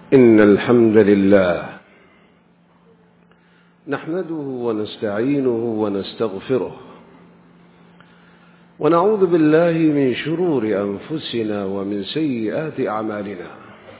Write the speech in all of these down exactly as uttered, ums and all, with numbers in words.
إن الحمد لله نحمده ونستعينه ونستغفره ونعوذ بالله من شرور أنفسنا ومن سيئات أعمالنا.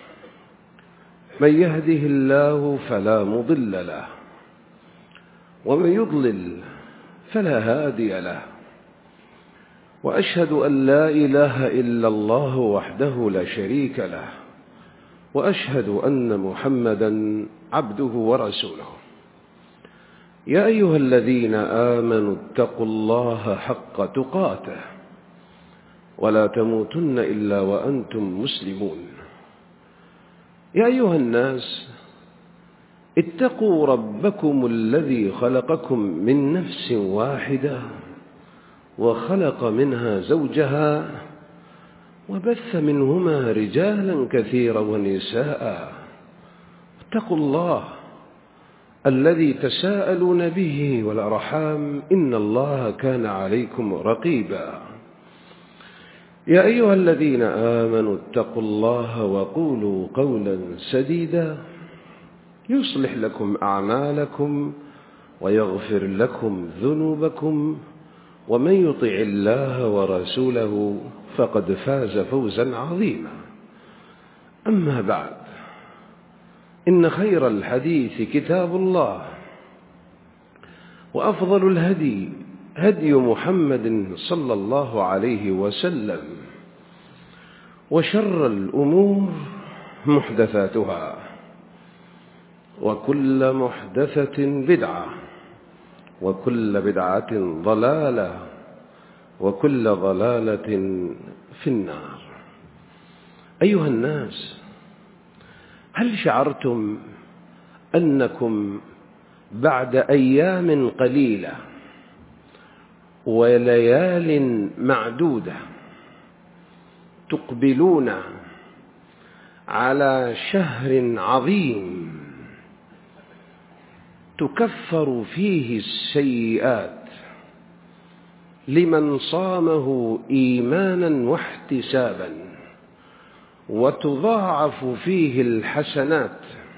من يهده الله فلا مضل له ومن يضلل فلا هادي له، وأشهد أن لا إله إلا الله وحده لا شريك له، وأشهد أن محمدا عبده ورسوله. يا أيها الذين آمنوا اتقوا الله حق تقاته ولا تموتن إلا وأنتم مسلمون. يا أيها الناس اتقوا ربكم الذي خلقكم من نفس واحدة وخلق منها زوجها وبث منهما رجالا كثيرا ونساء. اتقوا الله الذي تساءلون به والأرحام إن الله كان عليكم رقيبا. يا أيها الذين آمنوا اتقوا الله وقولوا قولا سديدا يصلح لكم أعمالكم ويغفر لكم ذنوبكم، ومن يطع الله ورسوله فقد فاز فوزا عظيما. أما بعد، إن خير الحديث كتاب الله، وأفضل الهدي هدي محمد صلى الله عليه وسلم، وشر الأمور محدثاتها، وكل محدثة بدعة، وكل بدعة ضلالة، وكل ضلالة في النار. أيها الناس، هل شعرتم أنكم بعد أيام قليلة وليال معدودة تقبلون على شهر عظيم تكفر فيه السيئات لمن صامه إيمانا واحتسابا، وتضاعف فيه الحسنات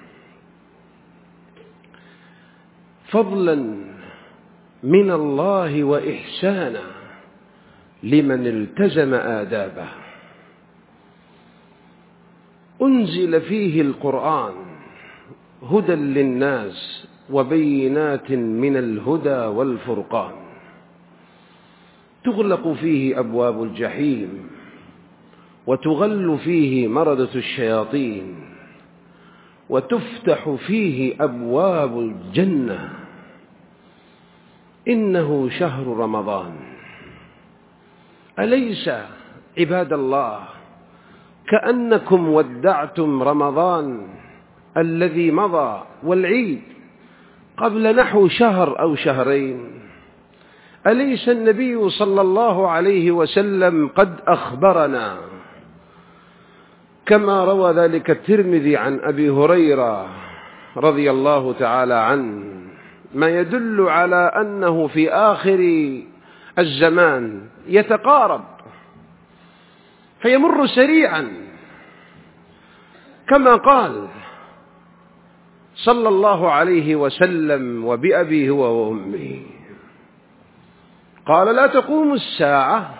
فضلا من الله وإحسانا لمن التزم آدابه؟ أنزل فيه القرآن هدى للناس وبينات من الهدى والفرقان، تغلق فيه أبواب الجحيم، وتغل فيه مردة الشياطين، وتفتح فيه أبواب الجنة. إنه شهر رمضان. أليس عباد الله كأنكم ودعتم رمضان الذي مضى والعيد قبل نحو شهر أو شهرين؟ أليس النبي صلى الله عليه وسلم قد أخبرنا كما روى ذلك الترمذي عن أبي هريرة رضي الله تعالى عنه ما يدل على أنه في آخر الزمان يتقارب فيمر سريعا، كما قال صلى الله عليه وسلم وبأبي هو وأمي قال: لا تقوم الساعة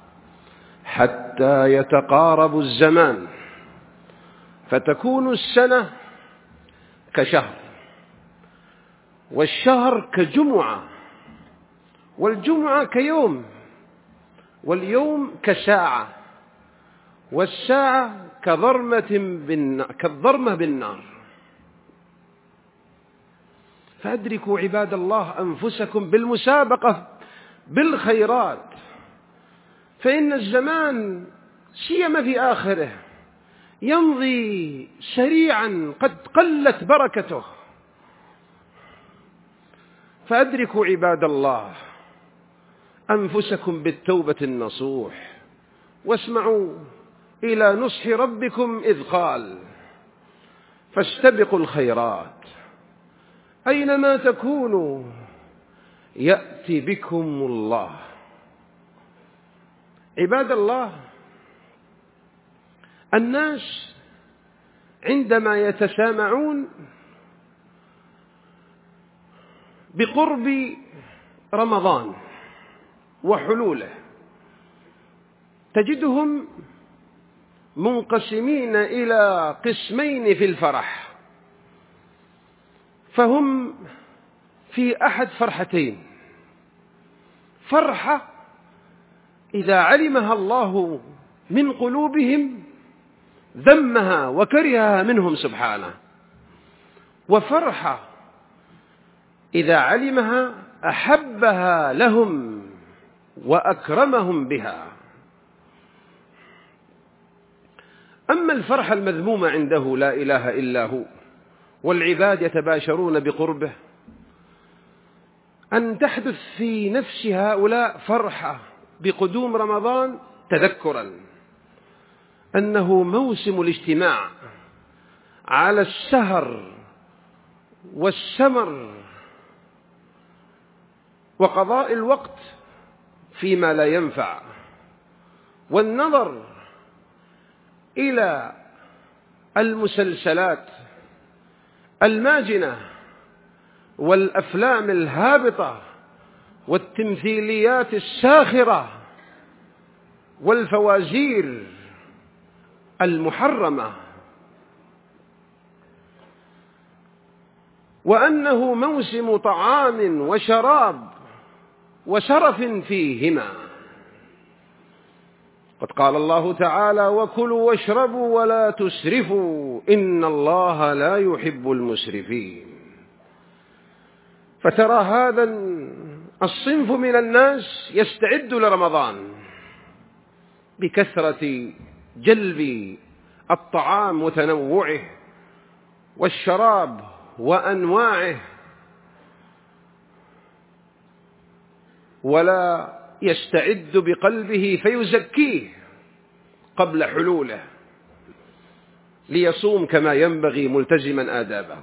حتى يتقارب الزمان فتكون السنة كشهر، والشهر كجمعة، والجمعة كيوم، واليوم كساعة، والساعة كضرمة بالنار كالضرمة بالنار. فأدركوا عباد الله أنفسكم بالمسابقة بالخيرات، فإن الزمان سيما في آخره يمضي سريعا قد قلت بركته. فأدركوا عباد الله أنفسكم بالتوبة النصوح، واسمعوا إلى نصح ربكم إذ قال: فاستبقوا الخيرات أينما تكونوا يأتي بكم الله. عباد الله، الناس عندما يتسامعون بقرب رمضان وحلوله تجدهم منقسمين إلى قسمين في الفرح، فهم في أحد فرحتين: فرحة إذا علمها الله من قلوبهم ذمها وكرهها منهم سبحانه، وفرحة إذا علمها أحبها لهم وأكرمهم بها. أما الفرحة المذمومة عنده لا إله إلا هو والعباد يتباشرون بقربه، أن تحدث في نفس هؤلاء فرحة بقدوم رمضان تذكرا أنه موسم الاجتماع على السهر والسمر وقضاء الوقت فيما لا ينفع، والنظر إلى المسلسلات الماجنة والأفلام الهابطة والتمثيليات الساخرة والفوازير المحرمة، وأنه موسم طعام وشراب وشرف فيهما. قد قال الله تعالى: وكلوا واشربوا ولا تسرفوا إن الله لا يحب المسرفين. فترى هذا الصنف من الناس يستعد لرمضان بكثرة جلب الطعام وتنوعه والشراب وأنواعه، ولا يستعد بقلبه فيزكيه قبل حلوله ليصوم كما ينبغي ملتزما آدابه.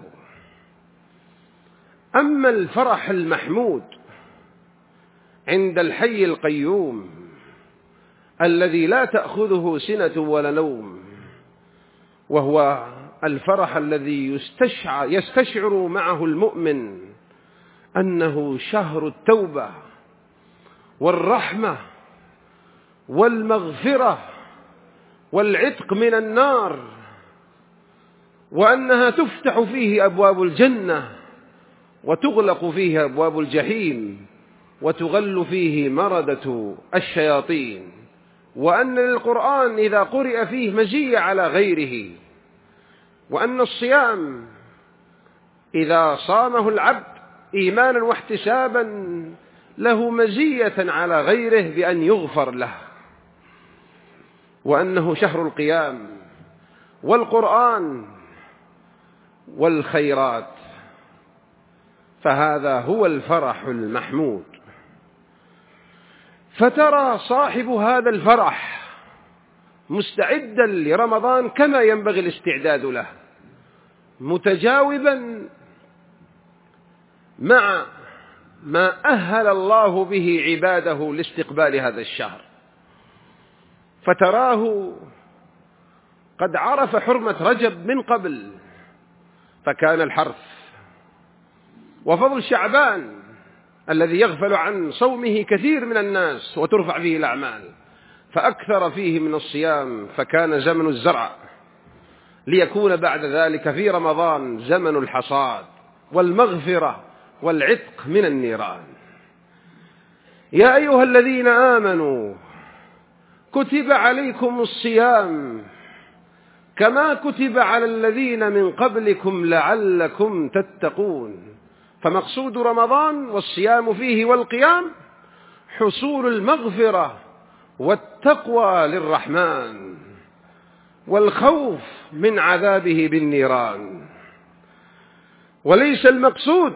أما الفرح المحمود عند الحي القيوم الذي لا تأخذه سنة ولا نوم، وهو الفرح الذي يستشعر, يستشعر معه المؤمن أنه شهر التوبة والرحمة والمغفرة والعتق من النار، وأنها تفتح فيه أبواب الجنة وتغلق فيه أبواب الجحيم وتغل فيه مردة الشياطين، وأن للقرآن إذا قرئ فيه مزية على غيره، وأن الصيام إذا صامه العبد إيمانا واحتسابا له مزية على غيره بأن يغفر له، وأنه شهر القيام والقرآن والخيرات. فهذا هو الفرح المحمود. فترى صاحب هذا الفرح مستعدا لرمضان كما ينبغي الاستعداد له، متجاوبا مع ما أهل الله به عباده لاستقبال هذا الشهر. فتراه قد عرف حرمة رجب من قبل فكان الحرث، وفضل شعبان الذي يغفل عن صومه كثير من الناس وترفع فيه الأعمال فأكثر فيه من الصيام فكان زمن الزرع، ليكون بعد ذلك في رمضان زمن الحصاد والمغفرة والعتق من النيران. يا أيها الذين آمنوا كتب عليكم الصيام كما كتب على الذين من قبلكم لعلكم تتقون. فمقصود رمضان والصيام فيه والقيام حصول المغفرة والتقوى للرحمن والخوف من عذابه بالنيران، وليس المقصود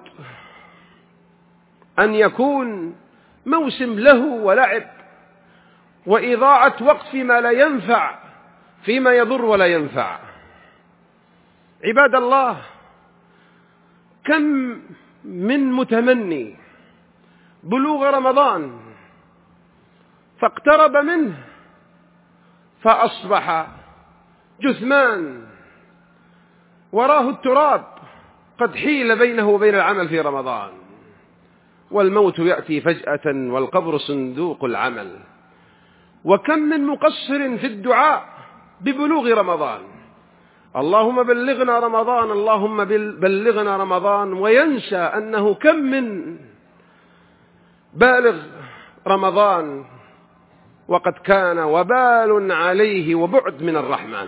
أن يكون موسم له ولعب وإضاعة وقت فيما لا ينفع فيما يضر ولا ينفع. عباد الله، كم من متمني بلوغ رمضان فاقترب منه فأصبح جثمان وراه التراب قد حيل بينه وبين العمل في رمضان، والموت يأتي فجأة والقبر صندوق العمل. وكم من مقصر في الدعاء ببلوغ رمضان، اللهم بلغنا رمضان، اللهم بلغنا رمضان، وينسى أنه كم من بالغ رمضان وقد كان وبال عليه وبعد من الرحمن،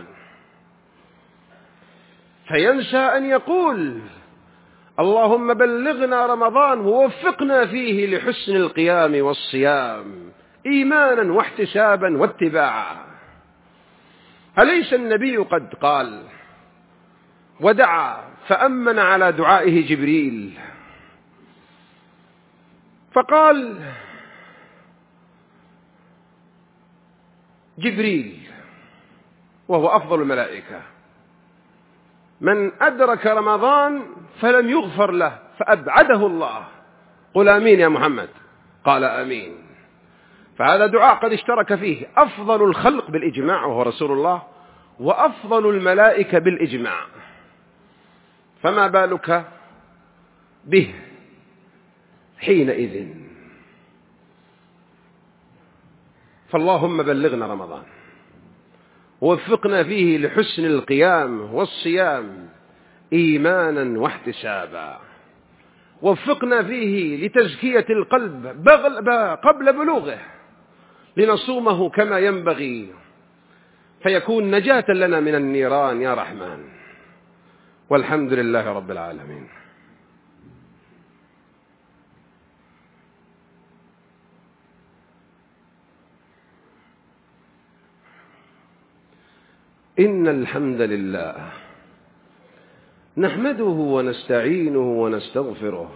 فينسى أن يقول اللهم بلغنا رمضان ووفقنا فيه لحسن القيام والصيام إيمانا واحتسابا واتباعا. أليس النبي قد قال ودعا فأمن على دعائه جبريل فقال جبريل وهو أفضل الملائكة: من أدرك رمضان فلم يغفر له فأبعده الله، قل آمين يا محمد، قال آمين. فهذا دعاء قد اشترك فيه أفضل الخلق بالإجماع وهو رسول الله، وأفضل الملائكة بالإجماع، فما بالك به حينئذ؟ فاللهم بلغنا رمضان ووفقنا فيه لحسن القيام والصيام إيمانا واحتسابا، وفقنا فيه لتزكية القلب قبل بلوغه لنصومه كما ينبغي فيكون نجاة لنا من النيران يا رحمن. والحمد لله رب العالمين. إن الحمد لله نحمده ونستعينه ونستغفره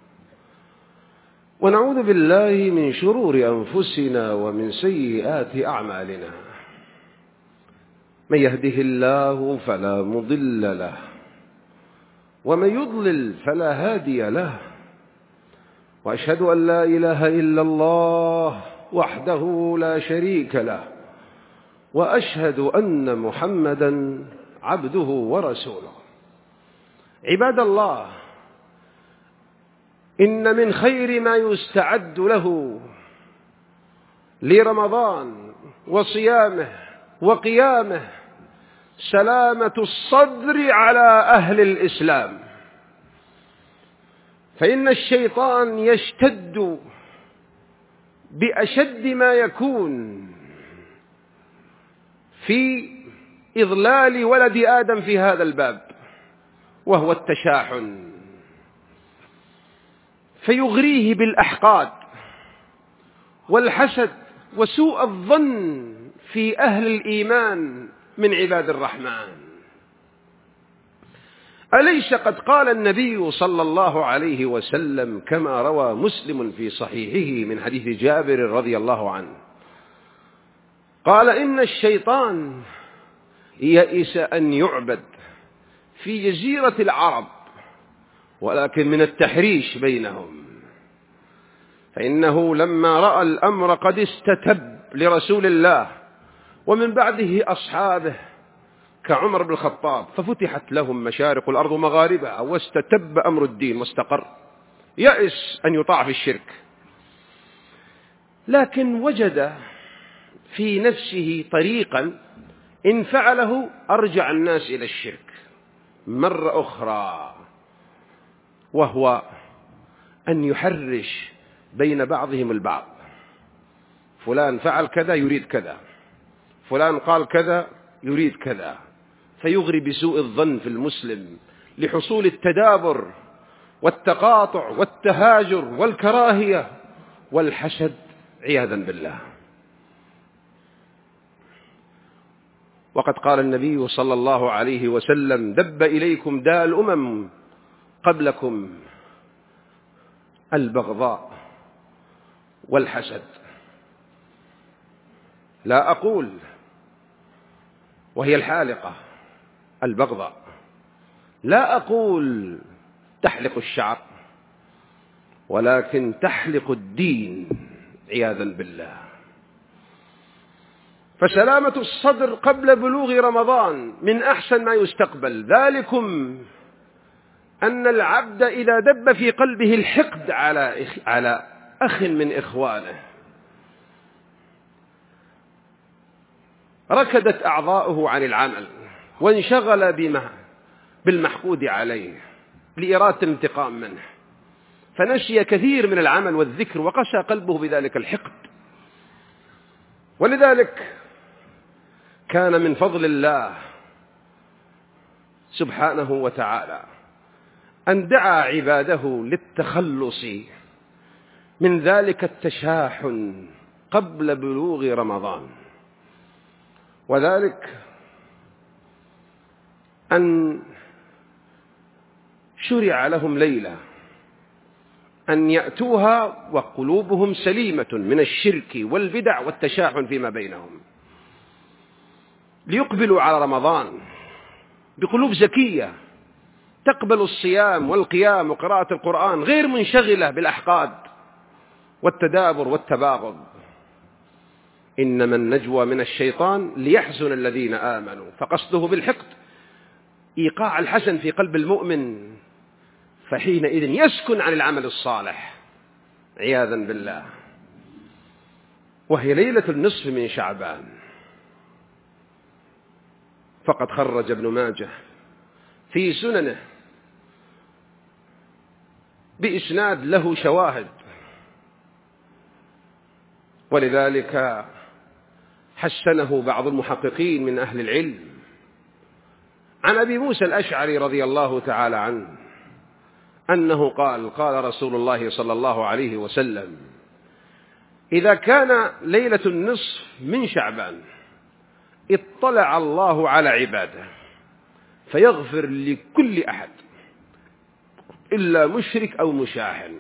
ونعوذ بالله من شرور أنفسنا ومن سيئات أعمالنا، من يهده الله فلا مضل له ومن يضلل فلا هادي له، وأشهد أن لا إله إلا الله وحده لا شريك له، وأشهد أن محمدا عبده ورسوله. عباد الله، إن من خير ما يستعد له لرمضان وصيامه وقيامه سلامة الصدر على أهل الإسلام، فإن الشيطان يشتد بأشد ما يكون في إضلال ولد آدم في هذا الباب، وهو التشاحن، فيغريه بالأحقاد والحسد وسوء الظن في أهل الإيمان من عباد الرحمن. أليس قد قال النبي صلى الله عليه وسلم كما روى مسلم في صحيحه من حديث جابر رضي الله عنه قال: إن الشيطان يئس أن يعبد في جزيرة العرب ولكن من التحريش بينهم، فإنه لما رأى الأمر قد استتب لرسول الله ومن بعده أصحابه كعمر بن الخطاب، ففتحت لهم مشارق الأرض ومغاربها واستتب أمر الدين واستقر، يئس أن يطاع في الشرك، لكن وجد في نفسه طريقا إن فعله أرجع الناس إلى الشرك مرة أخرى، وهو أن يحرش بين بعضهم البعض، فلان فعل كذا يريد كذا، فلان قال كذا يريد كذا، فيغري بسوء الظن في المسلم لحصول التدابر والتقاطع والتهاجر والكراهية والحسد عياذا بالله. وقد قال النبي صلى الله عليه وسلم: دب إليكم داء الأمم قبلكم البغضاء والحسد. لا أقول وهي الحالقة البغضاء، لا أقول تحلق الشعر، ولكن تحلق الدين عياذا بالله. فسلامة الصدر قبل بلوغ رمضان من أحسن ما يستقبل. ذلكم أن العبد إذا دب في قلبه الحقد على على أخ من إخوانه ركدت أعضاؤه عن العمل وانشغل بما بالمحقود عليه لإرادة الانتقام منه، فنشي كثير من العمل والذكر وقسى قلبه بذلك الحقد. ولذلك كان من فضل الله سبحانه وتعالى أن دعا عباده للتخلص من ذلك التشاحن قبل بلوغ رمضان، وذلك أن شرع لهم ليلة أن يأتوها وقلوبهم سليمة من الشرك والبدع والتشاحن فيما بينهم، ليقبلوا على رمضان بقلوب زكية تقبل الصيام والقيام وقراءة القرآن غير منشغلة بالأحقاد والتدابر والتباغض. إنما النجوى من الشيطان ليحزن الذين آمنوا، فقصده بالحقد إيقاع الحزن في قلب المؤمن، فحينئذ يسكن عن العمل الصالح عياذا بالله. وهي ليلة النصف من شعبان، فقد خرج ابن ماجه في سننه بإسناد له شواهد، ولذلك حسنه بعض المحققين من أهل العلم عن أبي موسى الأشعري رضي الله تعالى عنه أنه قال: قال رسول الله صلى الله عليه وسلم: إذا كان ليلة النصف من شعبان اطلع الله على عباده فيغفر لكل أحد إلا مشرك أو مشاحن.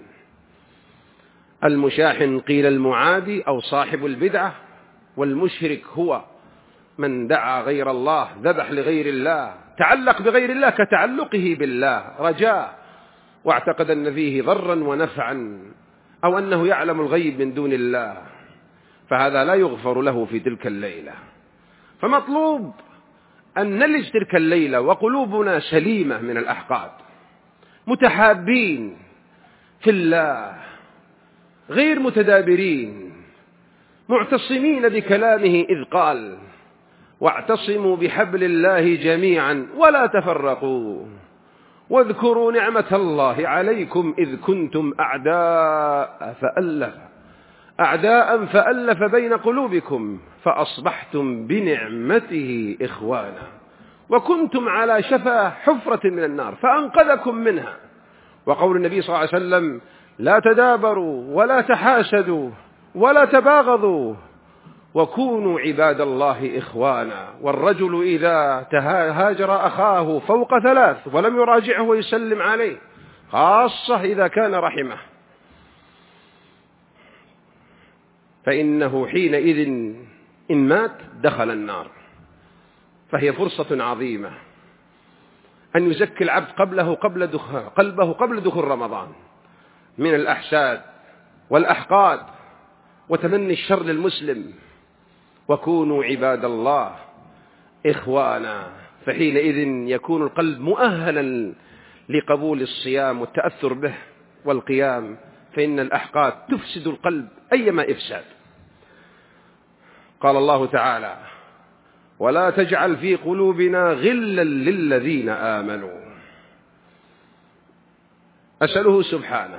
المشاحن قيل المعادي أو صاحب البدعة، والمشرك هو من دعا غير الله، ذبح لغير الله، تعلق بغير الله كتعلقه بالله، رجاء واعتقد أن فيه ضرا ونفعا أو أنه يعلم الغيب من دون الله، فهذا لا يغفر له في تلك الليلة. فمطلوب أن نلج تلك الليلة وقلوبنا سليمة من الأحقاد، متحابين في الله، غير متدابرين، معتصمين بكلامه إذ قال: واعتصموا بحبل الله جميعا ولا تفرقوا واذكروا نعمة الله عليكم إذ كنتم أعداء فألف أعداء فألف بين قلوبكم فأصبحتم بنعمته إخوانا وكنتم على شفا حفرة من النار فأنقذكم منها. وقول النبي صلى الله عليه وسلم: لا تدابروا ولا تحاسدوا ولا تباغضوا وكونوا عباد الله إخوانا. والرجل إذا هاجر أخاه فوق ثلاث ولم يراجعه ويسلم عليه، خاصة إذا كان رحمه، فإنه حينئذ إن مات دخل النار. فهي فرصة عظيمة أن يزكي العبد قبله قبل دخول قلبه قبل دخول رمضان من الأحساد والأحقاد وتمني الشر للمسلم. وكونوا عباد الله إخوانا، فحينئذ يكون القلب مؤهلا لقبول الصيام والتأثر به والقيام، فإن الأحقاد تفسد القلب أيما إفساد. قال الله تعالى: ولا تجعل في قلوبنا غلا للذين آمنوا. أسأله سبحانه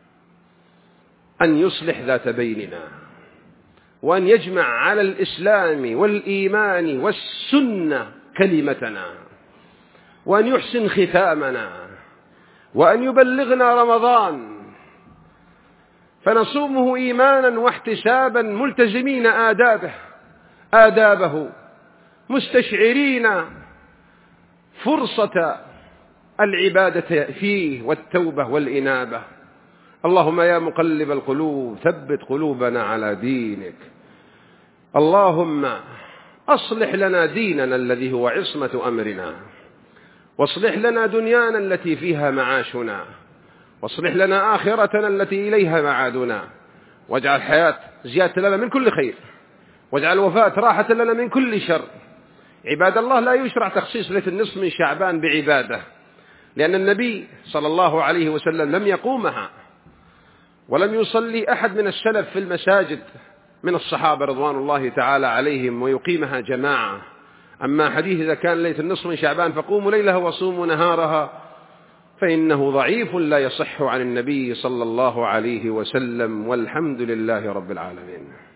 أن يصلح ذات بيننا، وأن يجمع على الإسلام والإيمان والسنة كلمتنا، وأن يحسن ختامنا، وأن يبلغنا رمضان فنصومه إيمانا واحتسابا ملتزمين آدابه آدابه مستشعرين فرصة العبادة فيه والتوبة والإنابة. اللهم يا مقلب القلوب ثبت قلوبنا على دينك. اللهم أصلح لنا ديننا الذي هو عصمة أمرنا، واصلح لنا دنيانا التي فيها معاشنا، واصلح لنا آخرتنا التي إليها معادنا، واجعل الحياة زيادة لنا من كل خير، واجعل الوفاة راحة لنا من كل شر. عباد الله، لا يشرع تخصيص ليلة النصف من شعبان بعبادة، لأن النبي صلى الله عليه وسلم لم يقومها، ولم يصلي أحد من السلف في المساجد من الصحابة رضوان الله تعالى عليهم ويقيمها جماعة. أما حديث إذا كان ليلة النصف من شعبان فقوموا ليلها وصوموا نهارها فإنه ضعيف لا يصح عن النبي صلى الله عليه وسلم، والحمد لله رب العالمين.